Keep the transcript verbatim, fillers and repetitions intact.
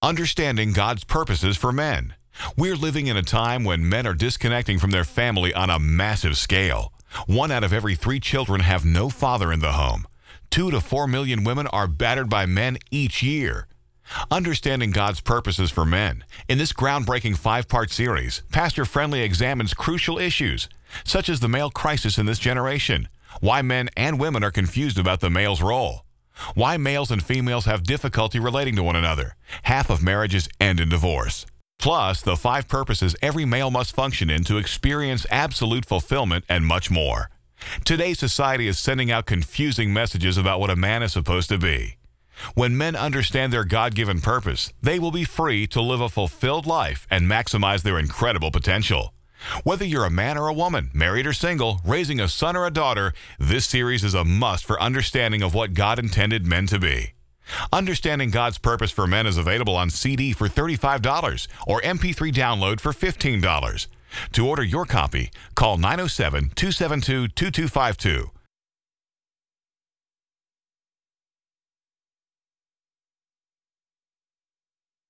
Understanding God's Purposes for Men. We're living in a time when men are disconnecting from their family on a massive scale. One out of every three children have no father in the home. Two to four million women are battered by men each year. Understanding God's Purposes for Men. In this groundbreaking five-part series, Pastor Friendly examines crucial issues, such as the male crisis in this generation, why men and women are confused about the male's role, why males and females have difficulty relating to one another. Half of marriages end in divorce. Plus, the five purposes every male must function in to experience absolute fulfillment and much more. Today's society is sending out confusing messages about what a man is supposed to be. When men understand their God-given purpose, they will be free to live a fulfilled life and maximize their incredible potential. Whether you're a man or a woman, married or single, raising a son or a daughter, this series is a must for understanding of what God intended men to be. Understanding God's Purpose for Men is available on C D for thirty-five dollars or M P three download for fifteen dollars. To order your copy, call nine oh seven, two seven two, two two five two